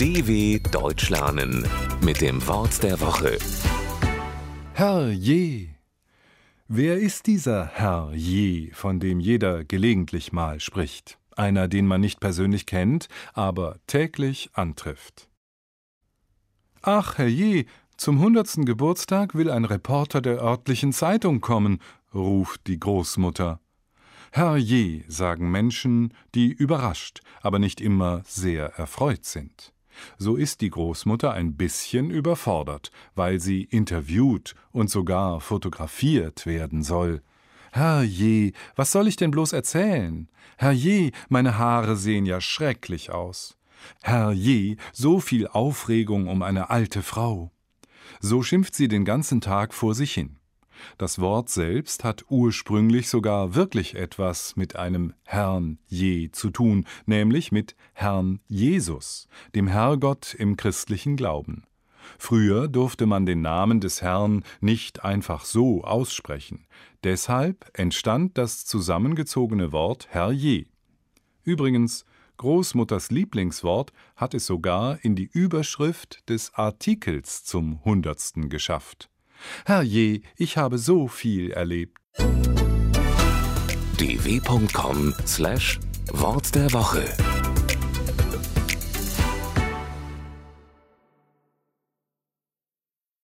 DW Deutsch lernen mit dem Wort der Woche. Herrje. Wer ist dieser Herrje, von dem jeder gelegentlich mal spricht? Einer, den man nicht persönlich kennt, aber täglich antrifft. »Ach, Herrje, zum 100. Geburtstag will ein Reporter der örtlichen Zeitung kommen«, ruft die Großmutter. Herrje sagen Menschen, die überrascht, aber nicht immer sehr erfreut sind. So ist die Großmutter ein bisschen überfordert, weil sie interviewt und sogar fotografiert werden soll. »Herrje, was soll ich denn bloß erzählen? Herrje, meine Haare sehen ja schrecklich aus. Herrje, so viel Aufregung um eine alte Frau.« So schimpft sie den ganzen Tag vor sich hin. Das Wort selbst hat ursprünglich sogar wirklich etwas mit einem Herrn je zu tun, nämlich mit Herrn Jesus, dem Herrgott im christlichen Glauben. Früher durfte man den Namen des Herrn nicht einfach so aussprechen. Deshalb entstand das zusammengezogene Wort Herrje. Übrigens, Großmutters Lieblingswort hat es sogar in die Überschrift des Artikels zum 100. geschafft. Herrje, ich habe so viel erlebt. dw.com/Wort der Woche